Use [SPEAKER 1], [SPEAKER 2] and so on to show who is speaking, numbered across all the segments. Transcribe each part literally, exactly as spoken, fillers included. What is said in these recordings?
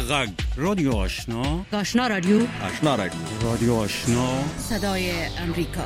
[SPEAKER 1] غږ رادیو آشنا
[SPEAKER 2] آشنا رادیو
[SPEAKER 1] آشنا رادیو رادیو آشنا
[SPEAKER 2] صدای امریکا.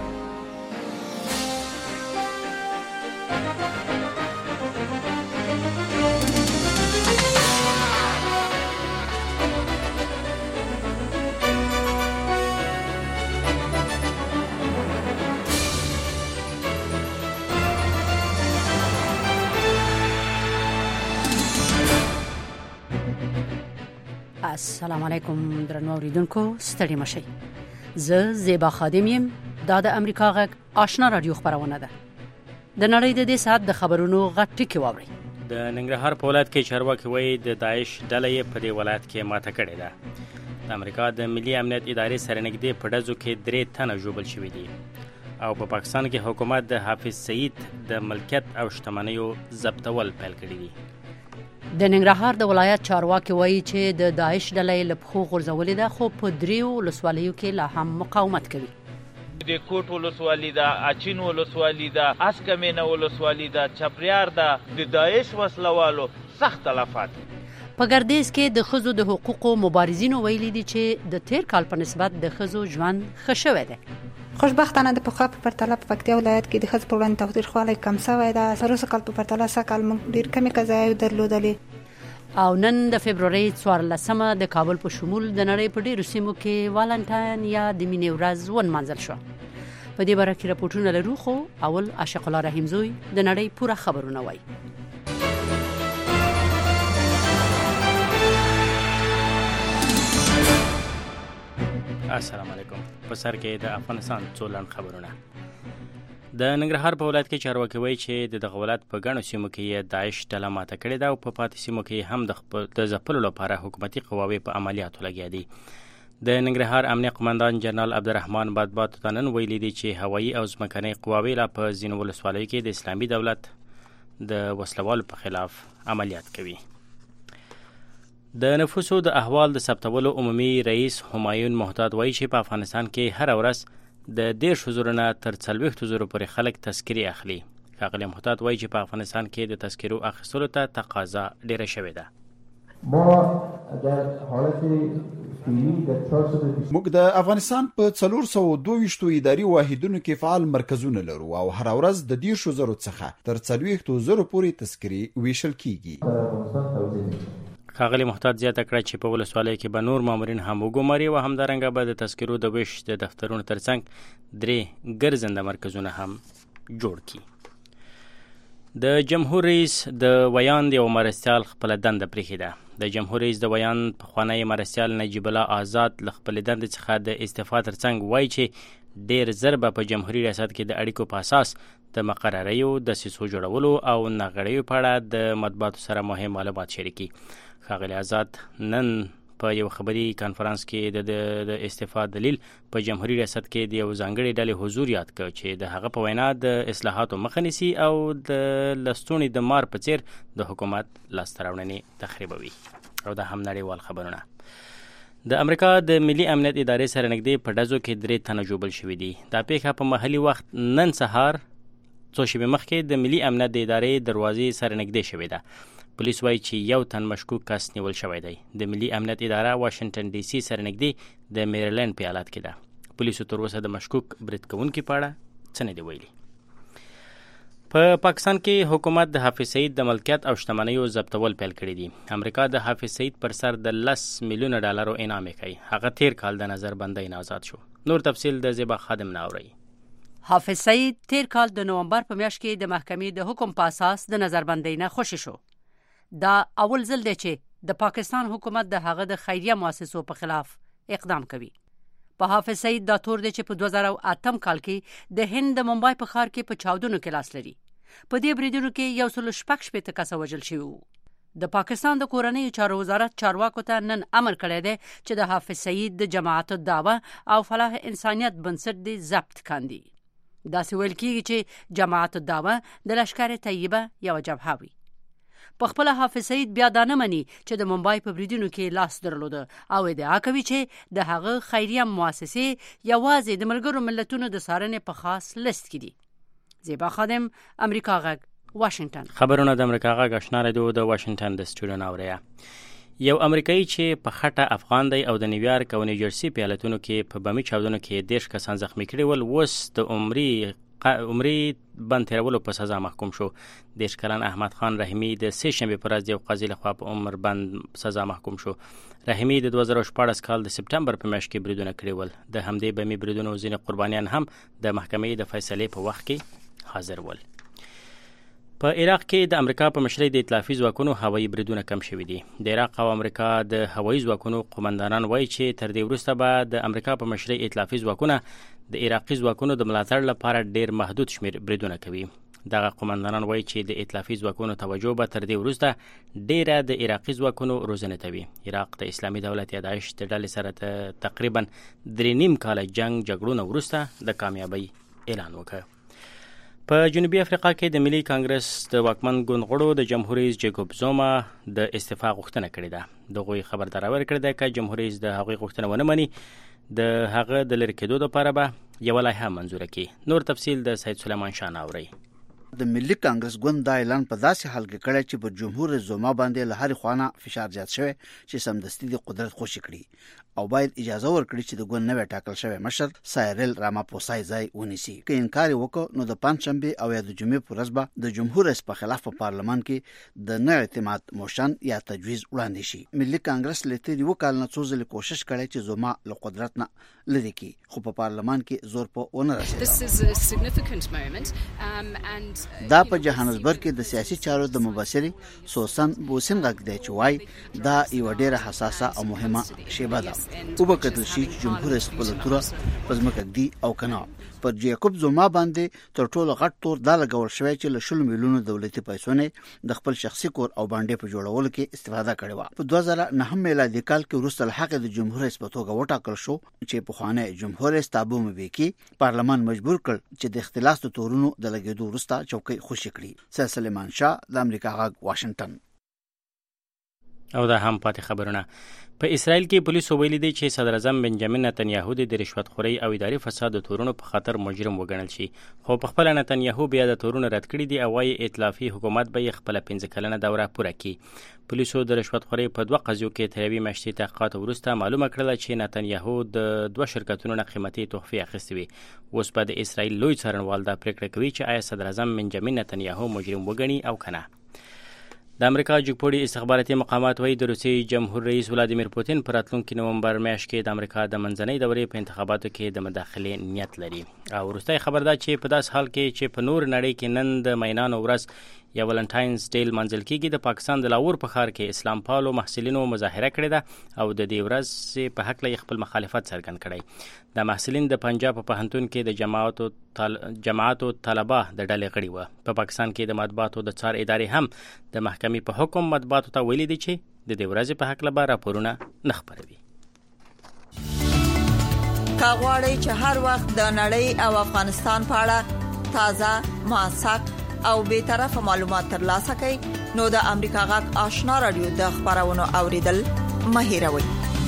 [SPEAKER 2] السلام علیکم درنو اوریدونکو، ستړي مشئ. زه زیبا خادم یم. دا د امریکا غږ آشنا رادیو خبرونه ده. د نړۍ د دې ساعت د خبرونو غټ ټکی واوري.
[SPEAKER 3] د ننګرهار په ولایت کې چارواکي وایي د داعش ډلې په دې ولایت کې ماته کړې ده. د امریکا د ملي امنیت ادارې سره نږدې په ډزو کې درې تنه ژوبل شوي دي. او په پاکستان کې حکومت د حافظ سعید د ملکیت او شتمنیو ضبطول پیل کړی دي.
[SPEAKER 2] د ننګرهار د ولایت چارواکي وایي چې د داعش ډلې له پخو غورځولې ده، خو په دریو ولسوالیو کې لا هم مقاومت کوي.
[SPEAKER 4] د کوټ ولسوالي ده، اچین ولسوالي ده، اسکمینه ولسوالي ده، چپریار ده، د داعش وسلوالو سخت تلفات.
[SPEAKER 2] په ګردیز کې د ښځو د حقوقو مبارزینو ویلي دي چې د تیر کال په نسبت د ښځو ژوند ښه شوی دی.
[SPEAKER 5] خوشبختانه د پخوا په پرتله په پکتیا ولایت کې د ښځو په وړاندې تاوتریخوالی کم شوی دی. سروسه کال په پرتله سږکال موږ ډېر کمې قضایاوې درلودلې.
[SPEAKER 2] او نن د فبرورۍ څوارلسمه د کابل په شمول د نړۍ په ډېرو سیمو کې والنټاین یا د مینې ورځ ونمانځل شوه. په دې باره کې راپورټونه لرو، خو اول عاشق الله رحیم زوی د نړۍ پوره خبرونه وایي.
[SPEAKER 3] السلام علیکم. په سر کې د افغانستان څو لنډ خبرونه. د ننګرهار په ولایت کې چارواکي وایي چې د دغه ولایت په ګڼو سیمو کې داعش ډله ماته کړې ده او په پاتې سیمو کې هم د ځپلو لپاره حکومتي قواوې په عملیاتو لګیا دي. د ننګرهار امنیه قماندان جنرال عبدالرحمن بادباد ته نن ویلي دي چې هوایي او ځمکنۍ قواوې لا په ځینو ولسوالیو کې د اسلامي دولت د وسلوالو په خلاف عملیات کوي. د نفوسو د احوال د ثبتولو عمومي رئیس همایون محتاط وایي چې په افغانستان کې هر ورځ د دیرشو زرو نه تر څلوېښتو زرو پورې خلک تذکرې اخلي. ښاغلی محتاط وایي چې په افغانستان کې د تذکرو اخیستلو ته تقاضا ډیره شوې ده.
[SPEAKER 6] موږ د افغانستان په څلور سوه دوه ویشتو اداري واحدونو کې فعال مرکزونه لرو او هر ورځ د دیرشو زرو څخه تر څلوېښتو زرو پورې تذکرې ویشل کیږي.
[SPEAKER 3] ښاغلی محتاط زیاته کړه چې په ولسوالیو کې به نور مامورین هم وګماري او همدارنګه به د تذکرو د ویش د دفترونو ترڅنګ درې ګرځنده مرکزونه هم جوړ کړي. د جمهور رئیس د ویاند یو مرستیال خپله دنده پرېښې ده. د جمهور رئیس د ویاند پخوانی مرستیال نجیب الله آزاد له خپلې دندې څخه د استعفا ترڅنګ وایي چې ډېر زر به په جمهوري ریاست کې د اړیکو په اساس د مقرریو د دسیسو جوړولو او نغړیو په اړه د مطبوعاتو سره مهم معلومات شریکي. ښاغلی آزاد نن په یو خبري کانفرنس کې د د استعفا دلیل په جمهوري ریاست کې د یو ځانګړي ډلې حضور یاد کړ چې د هغه په وینا د اصلاحاتو مخه نیسي او د لستوڼي د مار په څیر د حکومت لاسته راوړنې تخریبوي. او دا هم نړیوال خبرونه. د امریکا د ملي امنیت ادارې سره نږدې په ډزو کې درې تنه ژوبل شوي دي. دا پیښه په محلي وخت نن سهار څو شېبې مخکې د ملي امنیت د ادارې دروازې سره نږدې شوې ده. پولیس وایي چې یو تن مشکوک کس نیول شوی دی. د ملي امنیت اداره واشنگټن ډي سي سره نږدې د میریلینډ په ایالت کې ده. پولیسو تر اوسه د مشکوک برید کوونکي په اړه څه نه دي ویلي. په پاکستان کې حکومت د حافظ سعید د ملکیت او شتمنیو ضبطول پیل کړي دي. امریکا د حافظ سعید پر سر د لس میلیونه ډالرو انعام کوي. هغه تیر کال د نظربندۍ نه آزاد شو. نور تفصیل د زیبا خادم نه اوري.
[SPEAKER 2] حافظ سعید تیر کال د نومبر په میاشت کې د محکمې د حکم په اساس د نظربندۍ نه خوشی شو. دا اول ځل دی چې د پاکستان حکومت د هغه د خیریه مؤسسو په خلاف اقدام کوي. په حافظ سعید دا تور دی چې په دوه زره اتم کال کې د هند د ممبای په ښار کې په چاودنو کې لاس لري. په دې بریدونو کې یو سل شپږ شپېته کسه وژل شوي وو. د پاکستان د کورنیو چارو وزارت چارواکو ته نن امر کړی دی چې د حافظ سعید د جماعت الدعوه او فلاح انسانیت بنسټ دی ضبط کاندي. داسې ویل کېږي چې جماعت الدعوه د لشکر طیبه یوه جبهه وي. په خپل حافظ سعید بیا دا نه مني چې د ممبای په بریدونو کې لاس درلوده او ادعا کوي چې د هغه خیریه مؤسسې یوازې د ملګرو ملتونو د څارنې په خاص لیست کې دي. زیبا خادم، امریکا غږ، واشنگټن.
[SPEAKER 3] خبرونه د امریکا غږ آشنا رادیو د واشنگټن د سټوډیو نه اوري. یو امریکایي چې په خټه افغان دی او د نیویارک او نیوجرسي په ایالتونو کې په بمي چاودنو کې دېرش کسان زخمي کړي ول، اوس د عمري عمري بند تیرولو په سزا محکوم شو. دېرش کلن احمد خان رحیمي د سې شنبې پر ورځ د یو قاضي لخوا په عمر بند سزا محکوم شو. رحیمي د دوه زره شپاړس کال د سپټمبر په میاشت کې بریدونه کړي ول. د همدې بمي بریدونو ځینې قربانیان هم د محکمې د فیصلې په وخت کې حاضر ول. په عراق کې د امریکا په مشرۍ د ائتلافي ځواکونو هوایي بریدونه کم شوي دي. د عراق او امریکا د هوایي ځواکونو قومندانان وایي چې تر دې وروسته به د امریکا په مشرۍ ائتلافي ځواکونه د عراقي ځواکونو د ملاتړ لپاره ډیر محدود شمیر بریدونه کوي. دغه قومندانان وایي چې د ائتلافي ځواکونو توجه به تر دې وروسته ډیره د عراقي ځواکونو روزنه کوي. عراق د اسلامي دولت یا داعش د ډلې سره تقریبا درې نیم کاله جنگ جګړو وروسته د کامیابی اعلان وکړ. په جنوبي افریقا کې د ملي کانګرس د واکمن ګوند غړو د جمهور رئیس جیکوب زوما د استعفا غوښتنه کړې ده. دغوی خبرداری ورکړې ده چې جمهور رئیس د هغوی غوښتنه ونه مني د هغه د لرې کېدو لپاره به یوه لایحه منظوره کړي. نور تفصیل د سید سلیمان شاه ناوري.
[SPEAKER 7] د ملي کانګرس ګوند دا اعلان په داسې حال کې کړی چې په جمهور رئیس زوما باندې له هرې خوانه فشار زیات شوی چې سمدستي د قدرت خوشي کړي او باید اجازه ورکړي چې د ګوند نوی ټاکل شوی مشر سایریل راماپوسای ځای ونیسي. که انکار وکړو نو د پنجشنبې او یا د جمعې په ورځ به د جمهور رئیس په خلاف په پارلمان کې د نه اعتماد موشن یا تجویز وړاندې شي. ملي کانګرس له تېر یوه کال نه څو ځلې کوشش کړی چې زوما له قدرت نه لرې کړي خو په پارلمان کې زور په ونه رسېده. دا په جهانسبرګ کې د سیاسي چارو د مبصري سوسن بوسن غږ دی چې وایي دا یوه ډېره حساسه او مهمه شیبه ده. وبکتل شي چې جمهور رئیس خپله توره په ځمکه ږدي او که نه. پر جیکوب زوما باندې تر ټولو غټ تور دا لګول شوی چې له شلو میلیونو دولتي پیسو نه د خپل شخصي کور او باندې په جوړولو کې استفاده کړې وه. په دوه زره نهم میلادي کال کې وروسته له هغې د جمهور رئیس په توګه وټاکل شو چې پخوانی جمهور رئیس تابو مبیکي پارلمان مجبور کړ چې د اختلاس د تورونو د لګېدو وروسته چوکۍ خوشي کړي. سید سلیمان شاه د امریکا غږ واشنګټن.
[SPEAKER 3] او دا هم پاتې خبرونه. په اسرائیل کې پولیسو ویلي دي چې صدر اعظم بنجامین نتنیاهو د رشوت خورۍ او اداري فساد د تورونو په خاطر مجرم وګڼل شي. خو په خپل نتنیاهو بیا د تورونو رد کړي دي او وايي ائتلافي حکومت به خپل پنځه کلنه دوره پوره کړي. پولیسو د رشوت خورۍ په دوه قضیو کې تر یوې میاشتې تحقیقات وروسته معلومه کړله چې نتنیاهو د دوه شرکتونو نه قیمتي تحفې اخیستې وي. اوس به د اسرائیل لوی څارنوال دا پرېکړه کوي چې آیا صدر اعظم بنجامین نتنیاهو مجرم وګڼي او که نه. د امریکا جګپوړي استخباراتي مقامات وایي د روسیې جمهور رئیس ولادیمیر پوتین په راتلونکي نومبر میاشت کې د امریکا د منځنۍ دورې په انتخاباتو کې د مداخلې نیت لري. او وروستی خبر ده چې په داس حال کې چې په نور نړۍ کې نن د مینانو ورځ یا ولنټاینز ډے لمانځل کېږي، د پاکستان د لاهور په ښار کې اسلام پالو محصلینو مظاهره کړې ده او د دې ورځ په هکله یې خپل مخالفت څرګند کړی. د محصلین د پنجاب په پوهنتون کې د جماعتو تل... جماعتو طلبه د ډلې غړي وه. په پاکستان کې د مطبوعاتو د څار ادارې هم د محکمې په حکم مطبوعاتو ته ویلي دي چې د دې ورځې په هکله به راپورونه نه خپروي.
[SPEAKER 8] که غواړئ چې هر وخت د نړۍ او افغانستان په اړه تازه، موثق او بې طرفه معلومات ترلاسه کړئ نو د امریکا غږ آشنا رادیو د خبرونو اوریدل مه هېروئ.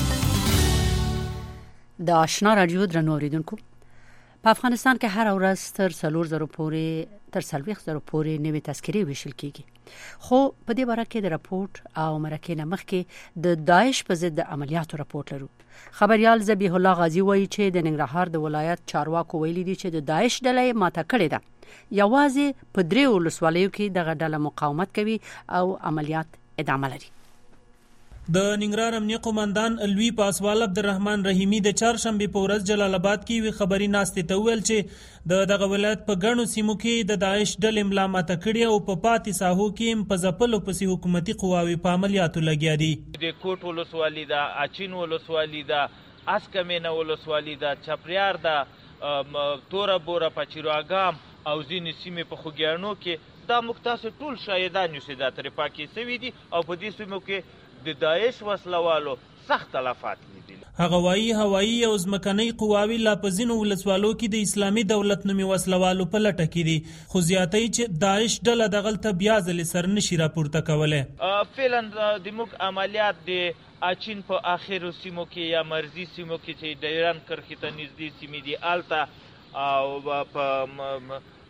[SPEAKER 2] د آشنا رادیو درنو اوریدونکو، په افغانستان کې هر ورځ تر څلور زره پورې تر څلوېښت زره پورې نوې تذکرې ویشل کېږي. خو په دې باره کې د راپورټ او مرکې نه مخکې د داعش په ضد د عملیاتو راپورټ لرو. خبريال ذبیح الله غازی وایي چې د ننګرهار د ولایت چارواکو ویلي دي چې د داعش ډله ماته کړې ده. یوازې په درې ولسوالیو کې دغه ډله مقاومت کوي او عملیات ادامه لري.
[SPEAKER 9] د ننګرهار امنیه قومندان الوی پاسوال عبدالرحمن رحیمی د چهارشنبې په ورځ جلال آباد کې وی خبري ناستې ته ویل چې د دغه ولایت په ګڼو سیمو کې د داعش ډلې ملا ماته کړې او په پاتې ساحو کې په ځپلو پسې حکومتي قواوې په عملیاتو لګیا دي.
[SPEAKER 4] د کوټ ولسوالي ده، اچین ولسوالي ده، اسکمینه ولسوالي ده، چپریار ده، توره بوره، پچیراګام او ځینې سیمې په خوږیاڼو کې دا موږ تاسو ټول شاهدان یو چې دا ترې پاکې سوي دي او په دې سیمو کې د داعش وسلوالو سخت تلفات لیدل.
[SPEAKER 9] هغه وایي هوایي او ځمکنۍ قواوې لا په ځینو ولسوالو کې د اسلامي دولت نومي وسلوالو په لټه کې دي، خو زیاتوي چې داعش ډله دغلته بیا ځلې سر نشي راپورته کولی.
[SPEAKER 4] فعلا د موږ عملیات د اچین په آخرو سیمو کې یا مرزي سیمو کې چې د ایران کرښې ته نږدې سیمې دي هلته او په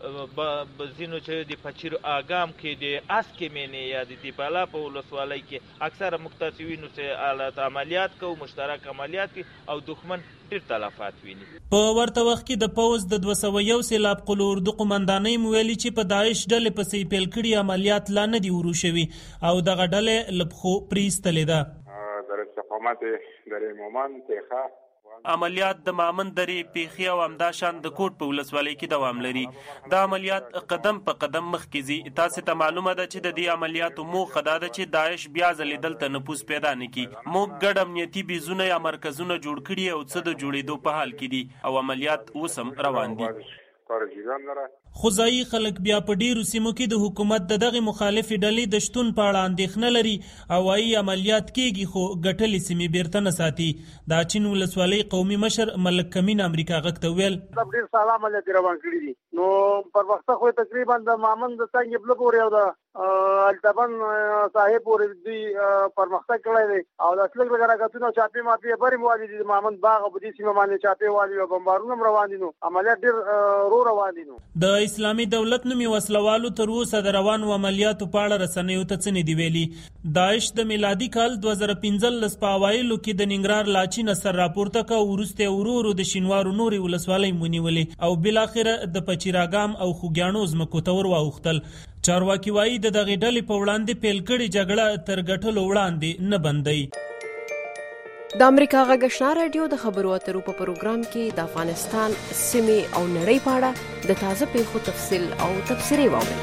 [SPEAKER 4] ځینو چې د پچیر اګام کې د اس کې مینې یا د دیپالا په ولسوالۍ کې اکثره مختصوینو چې آلات عملیات کو مشترک عملیات او دښمن ډیر تلفات ویني.
[SPEAKER 9] په ورته وخت کې د پوز د دوه سوه یو سیلاب قلور د قومندانۍ مویلي چې په داعش ډلې پسې پیل کړي عملیات لا نه دي ورو شوي او دغه ډلې لبخو پریستلې ده.
[SPEAKER 10] در استقامت در مومن تیخه
[SPEAKER 9] عملیات د مامن درې پیخي او همداشان د کوټ په ولسوالۍ کې دوام لري. دا عملیات قدم په قدم مخکې ځي. تاسو ته معلومه ده چې د دې عملیاتو موخه دا ده چې داعش بیا ځلې دلته نفوذ پیدا نه کړي. موږ ګډ امنیتي بیزونه یا مرکزونه جوړ کړي او څه د جوړېدو په حال کې دي او عملیات اوس هم روان دي. خو ځایي خلک بیا په ډیرو سیمو کې د حکومت د دغه مخالفې ډلې د شتون په اړه اندېښنه لري او وايي عملیات کېږي خو ګټلې سیمې بیرته نه ساتي. دا چین ولسوالۍ قومي مشر ملک کمین امریکا غږ ته ویل
[SPEAKER 11] ډېر ساده عملیات روان کړي دي. نو پر وخت خو تقریبا د مامن د څنګه بل پورې او د التبن صاحب پورې دی پرمختګ کړی دی او د اصل لګراګتونو چاپی ماپی بری موالي دي مامن باغ په دې سیمه باندې چاپی والی او بمبارونه روان دي. نو عملیات ډېر رو روان دي.
[SPEAKER 9] د اسلامي دولت نومي وسلوالو تر اوسه د روانو عملیاتو په اړه رسنیو ته څه نه دي ویلي. داعش د میلادي کال دوه زره پنځلس په اوایلو کې د ننګرهار لاچین سر راپورته کا وروسته ورو ورو د شینوارو نوري ولسوالۍ مونیولې او بالاخره د پچیراګام او خوګیانو زمکو ته ور واوختل. چارواکي وایي د دغې ډلې په وړاندې پیل کړې جګړه تر ګټلو وړاندې نه بندوي.
[SPEAKER 12] د امریکا غږ آشنا رادیو د خبرو اترو په پروګرام کې د افغانستان سیمې او نړۍ په اړه د تازه پیښو تفصیل او تبصرې واورئ.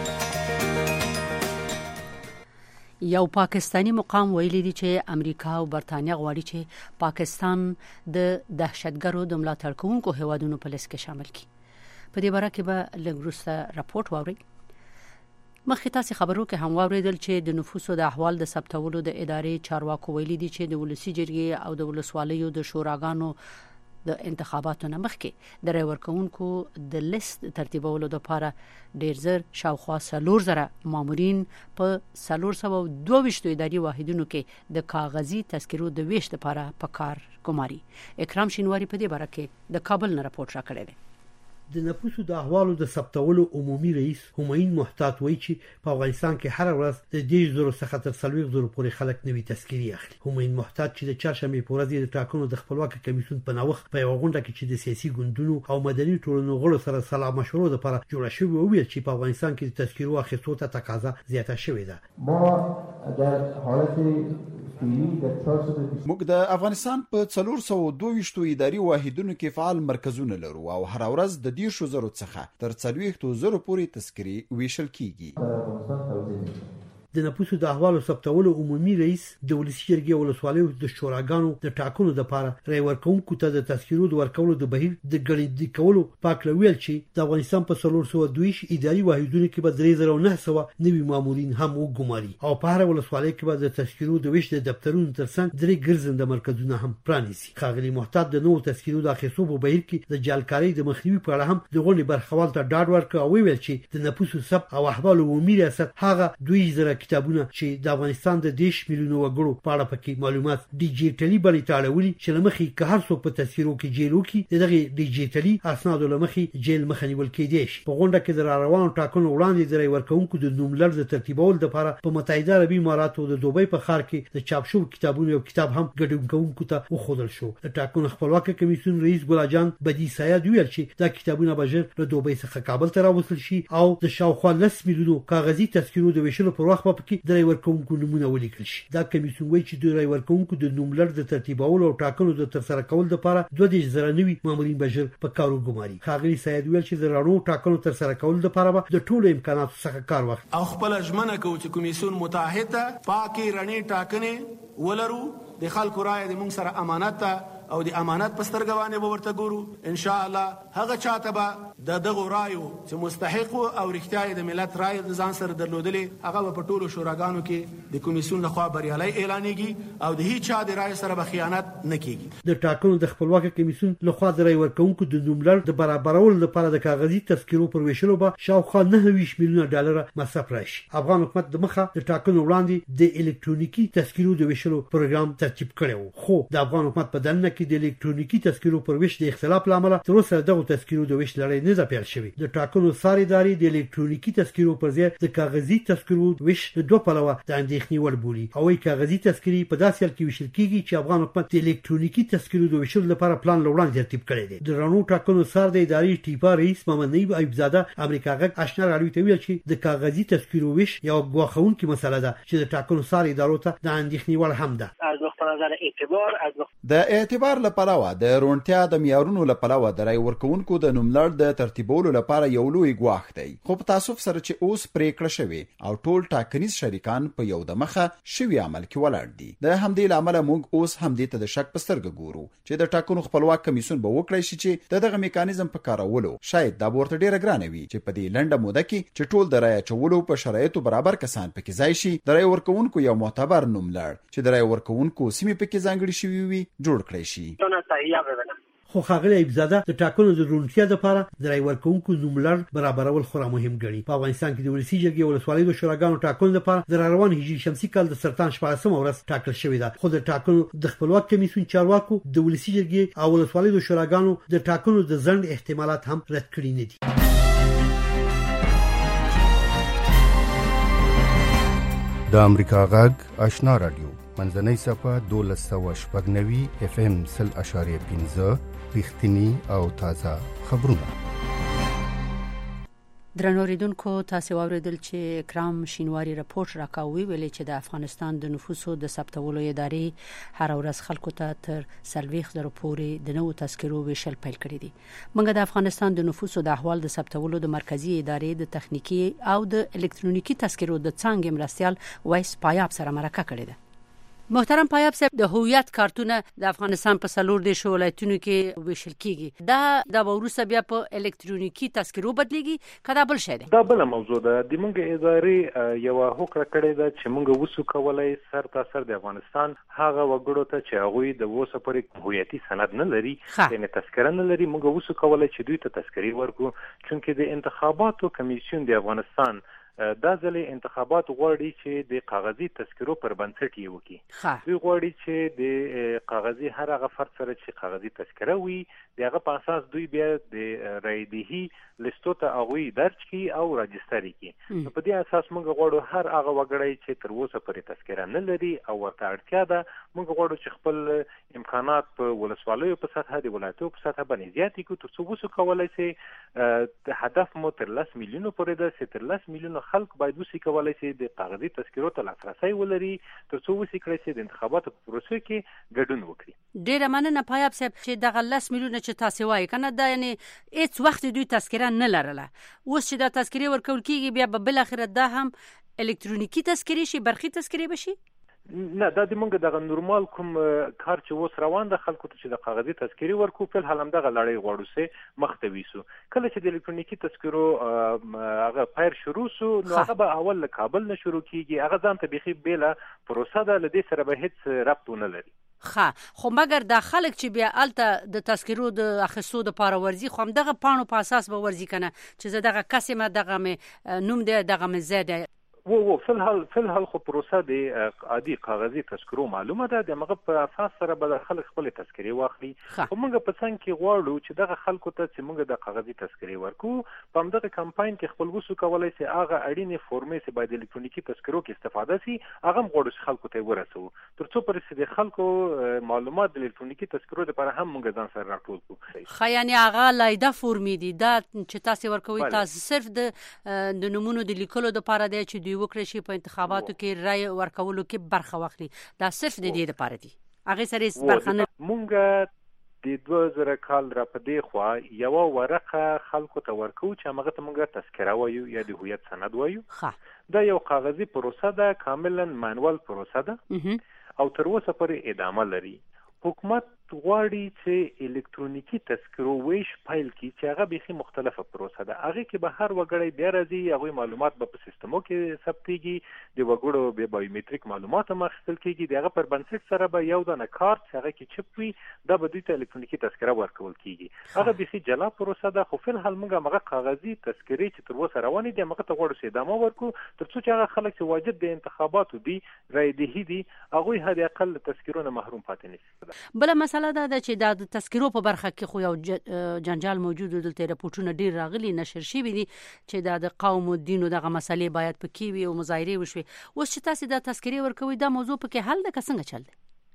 [SPEAKER 2] یو پاکستانی مقام ویلي دی چې امریکا او برتانیا غواړي چې پاکستان د دهشتګرو د ملاتړ کوونکو هیوادونو په لیست کې شامل کړي. په دې باره کې به لږ وروسته راپورټ واورئ. مخکې تاسې خبرو کې هم واورېدل چې د نفوسو د احوال د ثبتولو د ادارې چارواکو ویلي دي چې د ولسي جرګې او د ولسوالیو د شوراګانو د انتخاباتو نه مخکې د رای ورکوونکو د لیست ترتیبولو لپاره ډېر زر شاوخوا څلور زره مامورین په څلور سوه دوه ویشتو اداري واحدونو کې د کاغذي تذکرو د ویش لپاره په کار ګماري. اکرام شینواري په دې باره کې د کابل نه راپورټ راکړی دی.
[SPEAKER 13] د نفوسو د احوالو د ثبتولو عمومي رئیس همایون محتاط وایي چې په افغانستان کې هر ورځ د دېرش زرو څخه تر څلوېښت زرو پورې خلک نوي تذکرې اخلي. همایون محتاط چې د چهارشنبې په ورځ د ټاکنو د خپلواکۍ کمیسیون په نوښت په یوه غونډه کې چې د سیاسي ګوندونو او مدني ټولنو غړو سره سلا مشورو لپاره جوړه شوې وویل چې په افغانستان کې د تذکرو اخیستو ته تقاضا زیاته شوې ده.
[SPEAKER 6] ما در حالت موږ د افغانستان په څلور سوه دوه ویشتو اداري واحدونو کې فعال مرکزونه لرو او هر ورځ د دېرشو زرو څخه تر څلوېښتو زرو پورې تذکرې ویشل کیږي.
[SPEAKER 13] د نفوسو د احوالو ثبتولو عمومي رئیس د ولسي جرګې او ولسوالیو د شوراګانو د ټاکنو لپاره رای ورکوونکو ته د تذکرو د ورکولو د بهیر د ګړندي کولو پاکله ویل چې د افغانستان په څلور سوه دوه ویشت اداري واحدونو کې به درې زره نه سوه نوي مامورین هم وګماري او په هر ولسوالۍ کې به د تذکرو د ویش د دفترونو ترڅنګ درې ګرځنده مرکزونه هم پرانیسي. ښاغلي محتاط د نوو تذکرو د اخیستو په بهیر کې د جعلکارۍ د مخنیوي په اړه هم د غونډې برخوال ته ډاډ ورکړ او ویل چې د نفوسو ثبت او احوال عمومي ریاست هغه دوه زره کتابونه چې د افغانستان د دیش میلیونو وګړو په اړه پکې معلومات ډیجیټلي بڼې ته اړولي چې لمخې که هر څوک په تذکرو کې جیلو کې دغه ډیجیټلي اسنادو لمخې جیل مخه نیول کېدی شي. په غونډه کې د روانو ټاکنو وړاندې د رای ورکوونکو د نوملړ د ترتیبولو لپاره په متحده عربي اماراتو د دوبۍ په ښار کې د چاپ شوو کتابونو یو کتاب هم ګډون کوونکو ته وښودل شو. د ټاکنو خپلواکۍ کمیسیون رئیس ګلاجان بدی سید ویل چې دا کتابونه به ژر له دوبۍ څخه کابل ته راوستل شي او د شاوخوا لس میلیونو کاغذي تذکرو د ویشلو پر وخت به پکې د رای ورکوونکو نمونه ولیکل شي. دا کمیسیون وایي چې د رای ورکوونکو د نوملړ د ترتیبولو او ټاکنو د ترسره کولو لپاره دوه دېرش زره نوي مامورین به ژر په کار وګماري. ښاغلي سید ویل چې د رڼو ټاکنو ترسره کولو لپاره به د ټولو امکاناتو څخه کار واخلي
[SPEAKER 14] او خپل ژمنه کوي چې کمیسیون متحد ده پاکي رڼې ټاکنې ولرو د خلکو رائے د موږ سره امانت ده او د امانت په سترګه باندې به ورته ګورو. ان شاء الله هغه چاته به د دغه رایو چې مستحق او رښتیا د ملت رائے د ځان سره درلودلې هغه په ټولو شوراګانو کې د کمیسیون لخوا بریالي اعلانېږي او د هیڅ چا د رائے سره به خیانت نه کیږي.
[SPEAKER 13] د ټاکنو د خپلواکۍ کمیسیون لخوا د رای ورکوونکو د نوملړ د برابرولو لپاره د کاغذي تذکرو پر ویشلو به شاوخوا نهه ویشت میلیونه ډالر مصرف راشي. افغان حکومت د مخه د ټاکنو وړاندې د الکترونیکي تذکرو د ویشلو پروګرام ترتیب کړی و خو د افغان حکومت په دننه کې د الکترونیکي تذکرو پر ویش د اختلاف لامل تر اوسه دغه تذکرو د ویش لړۍ نه ده پیل شوې. د ټاکنو ساري اداري د الکترونیکي تذکرو پر ځای د کاغذي تذکرو ویش د دوه پلوه د اندېښنې وړ بولي او وايي کاغذي تذکرې په داسې حال کې ویشل کیږي چې افغان حکومت د الکترونیکي تذکرو د ویشلو لپاره پلان لوړان ترتیب کړی دی. د رڼو ټاکنو سار د اداري ټیپا رئیس محمد نایب ایوبزاده امریکا غږ آشنا راډیو ته ویل چې د کاغذي تذکرو ویش یو غواخونکې مسله ده چې د ټاکنو سار ادارو ته د اندېښنې وړ هم ده.
[SPEAKER 15] از نقطه نظر اعتبار از
[SPEAKER 6] د اعتبار لپاره د رونتیا د معیارونو لپاره د رای ورکوونکو د نوملړ د ترتیبولو لپاره یو لوی ګواښ دی. خو په تاسف سره چې اوس پریکړه شوې او ټول ټاکنیز شریکان په یو د مخه شوی عمل کې ولاړ دي. د همدې لامل موږ اوس هم دې ته د شک په سترګه ګورو چې د ټاکنو خپلواک کمیسیون به وکړي شي چې دغه میکانیزم په کارولو شاید دا ورته ډیره ګرانه وي چې په دې لنډه موده کې چې ټول د رای چولو په شرایطو برابر کسان پکې ځای شي د رای ورکوونکو یو معتبر نوملړ چې د رای ورکوونکو سیمې پکې ځانګړي شوی وي جوړ کړی شي.
[SPEAKER 13] خو ښاغلی ایوبزاده د ټاکنو د روڼتیا لپاره د رای ورکوونکو نوملړ برابرول خورا مهم ګڼي. په افغانستان کې د ولسي جرګې ولسوالۍ د شوراګانو ټاکنو لپاره د روان هجري شمسي کال د سرطان شپاړسمه ورځ ټاکل شوې ده. خو د ټاکنو د خپلواک کمیسیون چارواکو د ولسي جرګې او ولسوالۍ د شوراګانو د ټاکنو د ځنډ احتمالات هم رد کړي نه دي.
[SPEAKER 16] د امریکا غږ آشنا راډیو منځنۍ صفه دولس سوه شپږ نوي اف ام سل اشاریه پنځه رښتینی او تازه خبرونه.
[SPEAKER 2] درنو ریدونکو تاسو واوریدل چې کرام شینواری راپورټ راکاوي ویلي چې د افغانستان د نفوسو د ثبتولو ادارې هر ورځ خلکو ته تر سلويخ درو پورې د نوو تذکرو ویشل پیل کړی دي. موږ د افغانستان د نفوسو د احوال د ثبتولو د مرکزی ادارې د تخنیکی او د الکترونیکی تذکرو د څنګه مرستيال وایس پایاب سره مرکه کړې ده. محترم پایاب صاحب د هویت کارتونه د افغانستان په سلور د ولایتونو کې ویشل کیږي. دا د وروسته بیا په الکترونیکی تذکرو بدلیږي کدا بل شي ده.
[SPEAKER 17] دا بل موضوع ده. د مونږ ادارې یو هوکړه کړې ده چې مونږ وسو کولای سر تاسو سر د افغانستان هغه وګړو ته چې هغه د وسه پرې هویتي سند نه لري یعنی تذکره نه لري مونږ وسو کولای چې دوی ته تذکری ورکو چونکه د انتخاباتو کمیسیون د افغانستان دا ځلې انتخابات غواړي چې د کاغذي تذکرو پر بنسټ یې وکړي. دوی غواړي چې د کاغذي هر هغه فرد سره چې کاغذي تذکره وي دغه په اساس دوی بیا د رایدهي لیستو ته هغه درج کړي او راجستر کړي. په دې اساس موږ غواړو هر هغه وګړی چې تر اوسه پرې تذکره نه لري او ورته اړتیا ده موږ غواړو چې خپل امکانات په ولسوالیو په سطح د ولایتو په سطح باندې زیات کړو تر څو وسو کولای شي د هدف مو تر لس میلیونو پورې ده چې تر لس میلیونو خلک باید وسې کولای شي د کاغذي تذکرو ته لاسرسي ولري تر څو وسې کړی شي د انتخاباتو په پروسه کې ګډون وکړي.
[SPEAKER 2] ډیره مننه پایاب صاحب چې دغه لس میلیونه چې تاسو وایي کنه دا یعنی هیڅ وخت دوی تذکره نه لرله. اوس چې دا تذکره ورکول کیږي بیا به بل اخر دا هم الکترونیکی تذکره شي برخي تذکره بشي.
[SPEAKER 17] نه دا د مونږ دغه نورمال کوم کار چې اوس روان د خلکو ته چې د کاغذي تذکرې ورکو په حال هم دغه لړۍ غواړو سه مخته ویسو. کله چې د الکترونیکی تذکرو هغه پیر شروع سو نو هغه به اول له کابل نه شروع کیږي. هغه ځان ته بيخي بیله پروسه ده لدې سره به هیڅ ربط نه لري.
[SPEAKER 2] ښه خو مګر د خلک چې بیا الته د تذکرو د اخیستو د پاره ورزي خو هم دغه پانو په اساس به ورزي کنه چې زه دغه قسمه دغه مې نوم دی دغه مې زده
[SPEAKER 17] وو وو فل حال فل حال خو پروسه د عادي کاغذي تذکرو معلومه ده د مغه په اساس سره به خلک خپل تذکرې واخلي. خو موږ په څنګه کې غواړو چې دغه خلکو ته چې موږ د کاغذي تذکرې ورکو په همدغه کمپاین کې خپل وسو کولای شي هغه اړینې فورمې چې باید الکترونیکی تذکرو کې استفاده شي هغه غواړو چې خلکو ته ورسو تر څو پرې د خلکو معلومات د الکترونیکی تذکرو لپاره هم موږ ځان سره راټول کړو.
[SPEAKER 2] خا یعنی هغه لایده فورمې دي دا چې تاسو ورکوي تاسو صرف د د نمونه د لیکلو لپاره دی چې دوی وکړي شي په انتخاباتو کې رای ورکولو کې برخه واخلي. دا صرف د دې لپاره دي هغه سره برخه نه.
[SPEAKER 17] مونږ د دوه زره کال را پدې خو یو ورقه خلکو ته ورکو چې هغه ته مونږ تذکره وایو یا د هویت سند وایو. دا یو کاغذي پروسه ده کاملا مانوال پروسه ده او تر اوسه پورې ادامه لري. حکومت غواړي چې الکترونیکی تذکرو ویش فایل کې چې هغه به مختلفه پروسه ده هغه کې به هر وګړی بیا راځي هغه معلومات به په سیستمو کې ثبتېږي د وګړو به بایومټریک معلومات هم اخیستل کېږي دغه پر بنسټ سره به یو دانه کارت هغه کې چپ وي دا به دوی ته الکترونیکی تذکره ورکول کېږي. هغه به جلا پروسه ده خو په حال موږ هغه کاغذي تذکرې چې تر اوسه روانې دي هغه ته غواړو چې ادامه ورکو تر څو چې هغه خلک چې واجد د انتخاباتو دي رایدهي دي هغه هغه اقل تذکرونه محروم پاتې نشي.
[SPEAKER 2] بل مسله مسله دا ده چې د تذکرو په برخه کې خو یو جنجال موجود و، دلته رپورټونه ډیر راغلي نشر شوي دي چې د قوم او دین او دغه مسلې باید پکې وي او مظاهرې وشوي. اوس چې تاسو د تذکرې ورکوي دا موضوع پکې حل ده که څنګه چل دی؟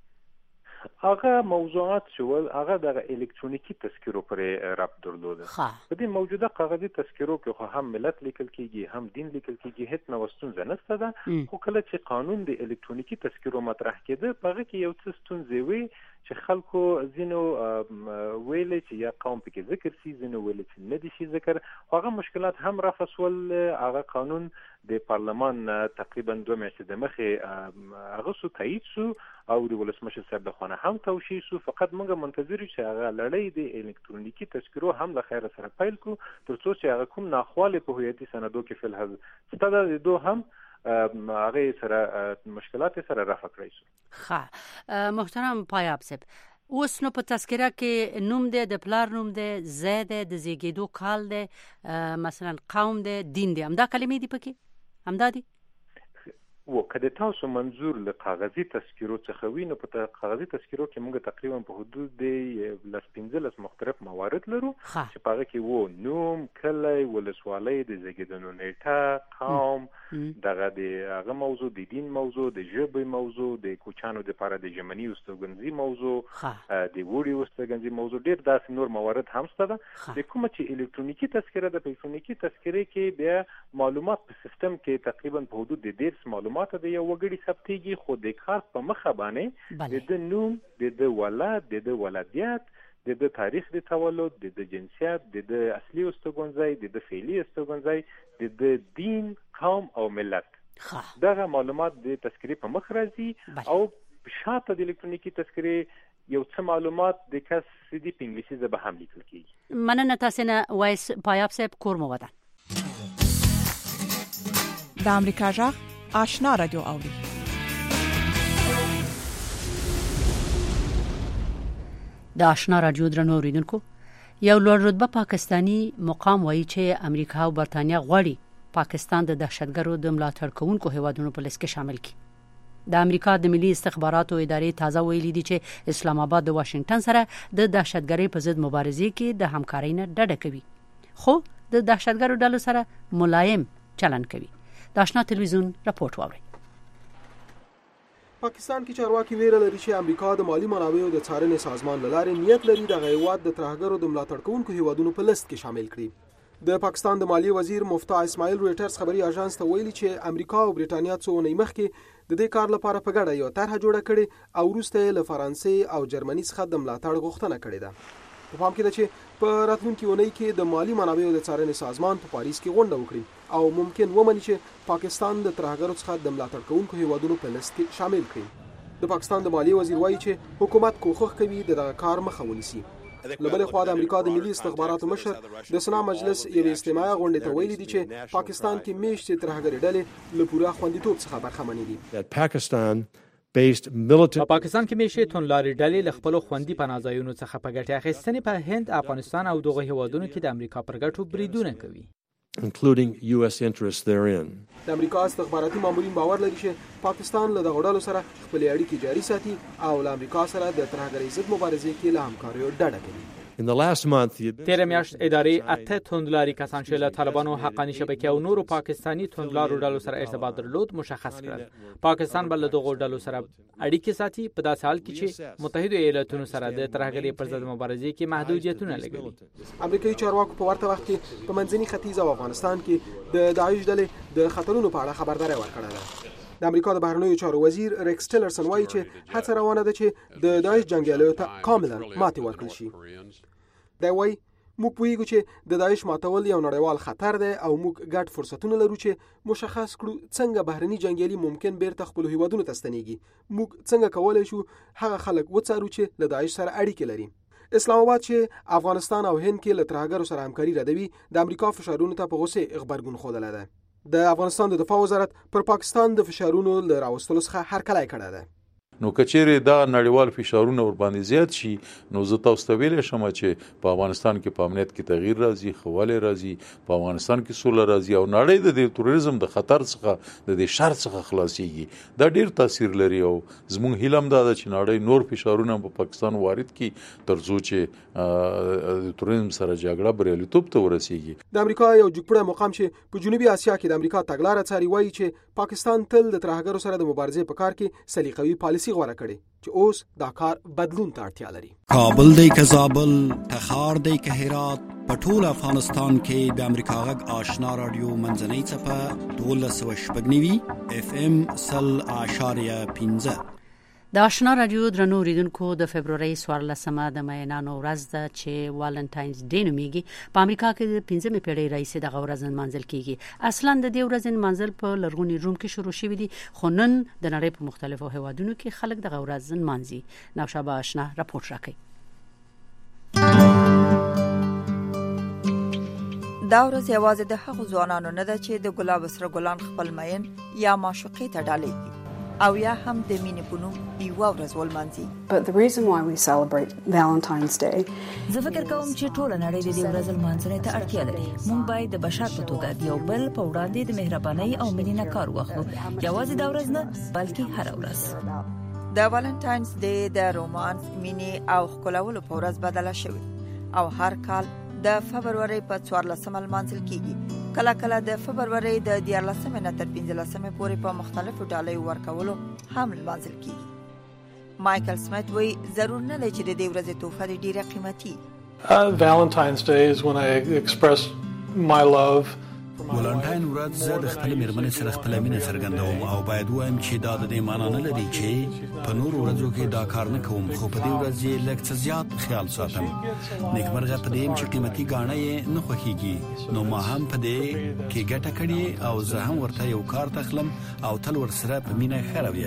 [SPEAKER 17] هغه موضوعات چې هغه د الکترونیکی تذکرو پرې ربط درلوده. په دې موجوده کاغذي تذکرو کې خو هم ملت لیکل کیږي هم دین لیکل کیږي، هیڅ نو ستونزه نشته ده. خو کله چې قانون د الکترونیکی تذکرو مطرح کېده په هغه کې یو څه ستونزې وي چې خلکو ځینو ویلې چې یا قوم پکې ذکر سي، ځینو ویلې چې نه دي شي ذکر. هغه مشکلات هم رافسول. هغه قانون د پارلمان تقریبا دوه میاشتې د مخې هغه سو تایید سو او د ولسمشر صاحب د خونه هم توشیح سو. فقط موږ منتظر یو چې هغه لړۍ د الکترونیکی تذکرو هم له خیره سره پیل کو تر څو چې هغه کوم ناخواله په هویتي سندو کې فل حل ستاده د دوه هم هغه سره مشکلات سره رفع کړی شو.
[SPEAKER 2] ښه محترم پایاب صاحب، اوس نو په تذکره کې نوم دی، د پلار نوم دی، ځای دی، د زیږیدو کال دی، مثلا قوم دی، دین دی، همدا کلمې دي پکې، همدا دي.
[SPEAKER 17] و کله تاسو منظور له کاغذي تذکرو څخه وینو، په کاغذي تذکرو کې موږ تقریبا په حدود د لس پنځلس مختلف موارد لرو چې په هغه کې وو نوم، کلی، ولسوالۍ، د زیږیدنو نیټه، قوم، دغه د هغه موضوع، د دین موضوع، د ژبې موضوع، د کوچانو لپاره د ژمني استوګنځي موضوع، د وړي استوګنځي موضوع، ډیر داسې نور موارد هم شته. د کومه چې الکترونیکی تذکره د الکترونیکی تذکره کې بیا معلومات په سیستم کې تقریبا په حدود د ډیر معلومات د یو وګړي ثبتېږي، خو د کار په مخه باندې د نوم، د ولادت، د ولادت، د تاریخ د تولد، د جنسیت، د اصلي استوګنځي، د فعلي استوګنځي، د دین، قوم او ملت، دغه معلومات د تذکرې په مخ راځي. او شاته د الکترونیکی تذکرې یو څه معلومات د کس د انګلیسي ژبه هم لیکل کیږي.
[SPEAKER 2] مننه تاسو نه وایس پایاب صاحب کور مو ودان.
[SPEAKER 18] د امریکا جغ آشنا رادیو اوري.
[SPEAKER 2] د آشنا رادیو درنو اوریدونکو، یو لوړ رتبه پاکستانی مقام وایي چې امریکا او برتانیا غواړي پاکستان د دهشتګرو د ملاتړ کوونکو هیوادونو په لیست کې شامل کړي. د امریکا د ملي استخباراتو ادارې تازه ویلي دي چې اسلام آباد د واشنگټن سره د دهشتګرۍ په ضد مبارزې کې د همکارۍ نه ډډه کوي، خو د دهشتګرو ډلو سره ملایم چلن کوي. د آشنا تلویزیون راپورټ واوري.
[SPEAKER 19] پاکستان کې چارواکي ویره لري چې امریکا د مالی منابعو د څارنې سازمان لاره نیت لري د هیواد د ترهګرو د ملاتړ کوونکو هیوادونو په لیست کې شامل کړي. د پاکستان د مالی وزیر مفتاح اسماعیل رويټرز خبري اژانس ته ویلي چې امریکا او برېټانیا څو ونې مخکې د دې کار لپاره په ګډه یو طرح جوړه کړې او وروسته له فرانسې او جرمني څخه د ملاتړ غوښتنه کړې ده. په پام کې ده چې په راتلونکي اونۍ کې د مالی منابعو د څارنې سازمان په پاریس کې غونډه وکړي او ممکن ومني چې پاکستان د ترهګرو څخه د ملاتړ کوونکو هیوادونو په لیست کې شامل کړي. د پاکستان د مالی وزیر وایي چې حکومت کوښښ کوي د دغه کار مخه ونیسي. له بلې خوا د امریکا د ملي استخباراتو مشر د سنا مجلس یوې استماعي غونډې ته ویلي دي چې پاکستان کې میشتې ترهګري ډلې له پوره خوندیتوب څخه برخمنې دي.
[SPEAKER 20] پاکستان په
[SPEAKER 21] پاکستان کې میشي تونلاري ډلې له خپل خوندي پناهځایونو څخه په ګټه اخیستنې په هند، افغانستان او دغه هیوادونو کې د امریکا پر ګټو بریدونه کوي،
[SPEAKER 20] including U S interests therein.
[SPEAKER 19] د امریکا استخباراتي مامورین باور لري چې پاکستان له دغه ډلو سره خپل اړیکې جاري ساتي او له امریکا سره د ترهګرۍ ضد مبارزې کې له همکاریو ډډه کوي.
[SPEAKER 20] In the last month,
[SPEAKER 21] تیر میاشت ادارې اته توندلاري کسان چې له طالبانو حقاني شبکې او نورو پاکستانی توندلارو ډلو سره ارتباط درلود مشخص کړل. پاکستان بل دغه ډلو سره اړیکې ساتي په داسې حال کې چې متحده ایالاتونو سره د ترهګرۍ پر ضد مبارزې کې محدودیتونه لګوي.
[SPEAKER 19] امریکایي چارواکو په ورته وخت کې په منځني ختیځ او افغانستان کې د داعش ډلې د خطرونو په اړه خبرداري ورکړه ده. د امریکا د بهرنیو چارو وزیر ریکس ټیلرسن وایي چې هڅه روانه ده چې د داعش جنگیالیو ته کاملا ماتې ورکړل شي. دا وایي موږ پوهیږو چې د داعش ماتول یو نړیوال خطر دی او موږ ګډ فرصتونه لرو چې مشخص کړو څنګه بهرني جنگیالي ممکن بیرته خپل هیوادونو ته ستنېږي. موږ څنګه کولای شو هغه خلک وڅارو چې له داعش سره اړیکې لري. اسلام آباد چې افغانستان او هند کې له ترهګرو سره همکاري ردوي د امریکا فشارونو ته په غوسه خبرګون خوده ده. د افغانستان د دفاع وزارت پر پاکستان د فشارونو له راوستلو څخه هرکلی کړی دی.
[SPEAKER 1] نو کچېره دا نړیوال فشارونه ور باندې زیات شي نو زه تاسو ته ویل شم چې په افغانستان کې په امنیت کې تغییر راځي، خواله راځي، په افغانستان کې سوله راځي او نړۍ د تروریزم د خطر څخه د شر څخه خلاصيږي. دا ډیر تاثیر لري او زموږ هیلم دا ده چې نړۍ نور فشارونه په پاکستان وارد کړي ترڅو چې د تروریزم سره جګړه بریالیتوب ته ورسیږي.
[SPEAKER 19] د امریکا یو جګپړه مقام چې په جنوبي اسیا کې د امریکا تګلارې څاري وایي چې پاکستان تل د ترهګرو سره د مبارزې په کار کې سلیقوي پالیسي غوړه کړي چې اوس دا کار بدلون ته اړتیا لري.
[SPEAKER 22] کابل دی که زابل، تخار دی که هرات، په ټول افغانستان کې د امریکا غږ آشنا رادیو منځنۍ څپه دولس سوه شپږ نوي اف ام سل اعشاریه پنځه.
[SPEAKER 2] د آشنا رادیو درنو اوریدونکو د فبرورۍ څوارلسمه د مینانو ورځ ده چې والنټاینز ډے نومیږي. په امریکا کې د پنځمې پیړۍ راهیسې دغه ورځ نمانځل کیږي. اصلا د دې ورځې نمانځل په لرغوني روم کې شروع شوی دي خو نن د نړۍ په مختلفو هیوادونو کې خلک دغه ورځ نمانځي. نوشابه آشنا راپورټ راکړي.
[SPEAKER 8] دا ورځ یوازې د هغو ځوانانو نه ده چې د ګلاب سره ګلان خپل مین یا معشوقې ته ډالۍ او یا هم د مینې په نوم یوه ورځ ولمانځي.
[SPEAKER 23] But the reason why we celebrate Valentine's Day
[SPEAKER 24] زه فکر کوم چې ټول نړۍ د دې ورځ لمانځنې ته اړتیا لري. موږ باید د بشر په توګه د یو بل په وړاندې د مهربانۍ او مینې نه کار واخلو. یوازې دا ورځ نه بلکې هر ورځ.
[SPEAKER 8] د والنټاینز ډے د رومانس، مینې او ښکلولو په ورځ بدله شوې او هر کال د فبرورۍ په څوارلسمه لمانځل کیږي. کله کله د فبرورۍ د دیارلسمې نه تر پنځلسمې پورې په مختلفو ډالۍ ورکولو هم لمانځل کیږي. مایکل سمیت وایي ضرور نه دی چې د دې ورځې تحفه ډیره قیمتي.
[SPEAKER 25] Valentine's Day is when I express my love.
[SPEAKER 22] ولنټاین ورځ زه د خپل میرمنې سره خپل مینه څرګندوم او باید وایم چې دا د دې معنی نه لري چې په نور ورځو کې دا کار نه کوم خو په دې ورځ یې لږ څه زیات خیال ساتم. نیکمرغه په دې چې قیمتي ګاڼه یې نه خوښیږي نو ما هم په دې کې ګټه کړې او زه هم ورته یو کار تخلم او تل ورسره په مینه خرویه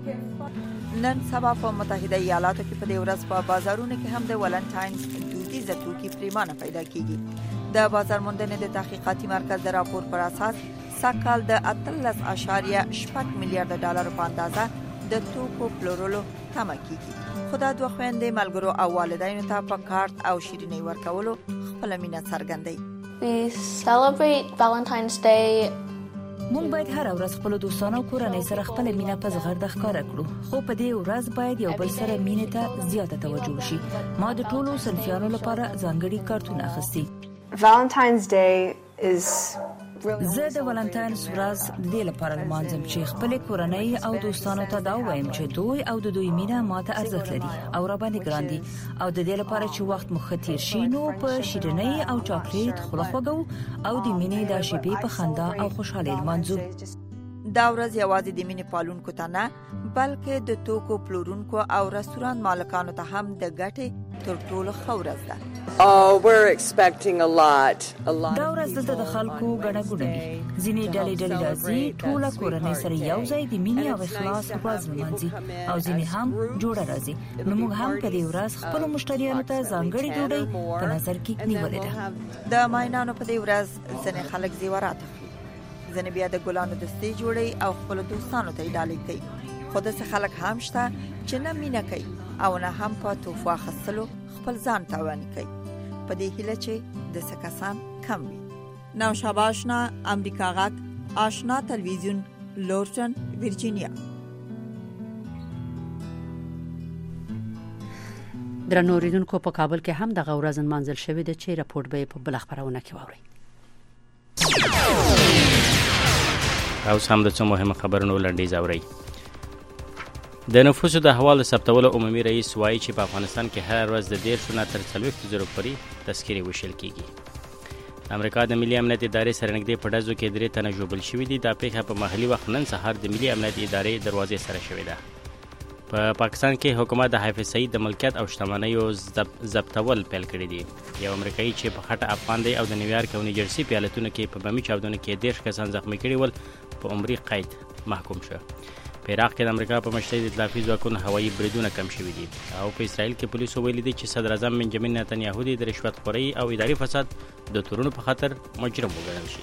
[SPEAKER 22] کوم.
[SPEAKER 8] نن سبا په متحده ایالاتو کې په دې ورځ په بازارونو کې هم د ولنټاینز دودیزه توکي پریمانه پیدا کیږي. د بازار موندنې د تحقیقاتي مرکز د راپور پر اساس سږکال د اتلس اعشاریه شپږ میلیارډ ډالر په اندازه د توکو پلورلو تمه کیږي. خو دا دوه خويندې ملګرو او والدینو ته په کارت او شیریني ورکولو خپل مینه څرګندوي.
[SPEAKER 26] We celebrate Valentine's Day.
[SPEAKER 24] مونږ باید هر ورځ خپل دوستانو او کورنۍ سره خپل مینه په زغرده ښکاره کړو خو په دې ورځ باید یو بل سره مینې ته زیاته توجه وشي. ما د ټولو صنفیانو لپاره ځانګړي کارتونه اخیستي.
[SPEAKER 23] Valentine's Day is
[SPEAKER 24] زه د ولنټاینز ورځ د دې لپاره لمانځم چې خپل کورنۍ او دوستانو ته دا وایم چې دوی او د دوی مینه ماته ارزښت لري او را باندې ګران دي او د دې لپاره چې وخت مخ تیر شي نو په شیرینۍ او چاکلیټ خوله خوږو او د مینې د شیبې په خندا او خوشحالۍ لمانځو.
[SPEAKER 8] دا ورځ یوازې د مینې پالونکو ته نه بلکې د توکو پلورونکو او رستوران مالکانو ته هم د ګټې تر ټولو ښه ورځ ده.
[SPEAKER 27] Oh, we're expecting a lot. A lot.
[SPEAKER 24] دا ورځ دلته د خلکو ګڼه ګوڼه وي. ځینې ډلې ډلې راځي ټوله کورنۍ سره یو ځای د مینې او اخلاص ورځ لمانځي او ځینې هم جوړه راځي. نو موږ هم په دې ورځ خپل مشتریانو ته ځانګړې ډوډۍ په نظر کې نیولې ده.
[SPEAKER 8] د ماینانو په دې ورځ ځینې خلک زیورات اخلي، ځینې بیا د ګلانو دستې جوړي او خپل دوستانو ته ډالۍ کوي. خو داسې خلک هم شته چې نه مینه کوي او نه هم په تحفه اخیستلو خپل ځان تاواني کوي. په دې هیله چې د څه کسان کم وي. نوشابه آشنا، امریکا غږ، آشنا تلویزیون، لورټن، ورجینیا.
[SPEAKER 2] درنو اوریدونکو په کابل کې هم دغه ورځ نمانځل شوې ده چې راپورټ به په بل خبرونه کې واورئ.
[SPEAKER 3] او سم د څو مهمه خبرونو لنډیز اورئ. د نفوسو د احوالو ثبتولو عمومي رئیس وایي چې په افغانستان کې هر ورځ د دېرشو نه تر څلوېښتو زرو پورې تذکرې ویشل کیږي. امریکا د ملي امنیت ادارې سره نږدې په ډزو کې درې تنه ژوبل شوي دي. دا پیښه په محلي وخت نن سهار د ملي امنیت ادارې دروازې سره شوې ده. په پا پاکستان کې حکومت د حافظ سعید د ملکیت او شتمنیو ضبطول پیل کړي دي. یو امریکایي چې په خټه افغان دی او د نیویارک او نیوجرسي پیالتونو کې په بمي چاودنو کې دېرش کسان زخمي کړي ول په عمري قید محکوم شو. په عراق کې د امریکا په مشرۍ د ائتلافي ځواکونو هوایي بریدونه کم شوي دي او په اسرائیل کې پولیسو ویلي دي چې صدر اعظم بنجامین نتنیاهو د رشوت خورۍ او اداري فساد د تورونو په خاطر مجرم وګڼل شي.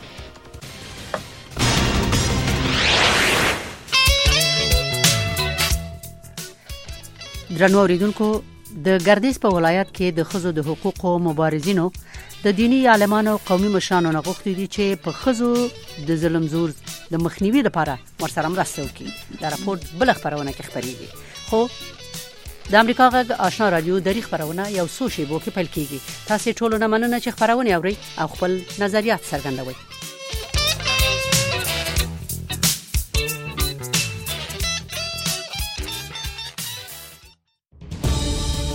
[SPEAKER 2] درنو اوریدونکو د ګردیز په ولایت کې د خزو د حقوقو مبارزینو د دینی عالمانو قومي مشرانو نه غوښتي دي چې په خزو د ظلم زور د مخنیوي لپاره ورسره مرسته وکړي. دا راپور بل خبرونه کې خبريږي. خو د امریکا غږ آشنا رادیو د خبرونه یو څو شیبو کې پیل کیږي. تاسو ټول نه مننه چې خبرونه اوري او خپل نظریات څرګندوي.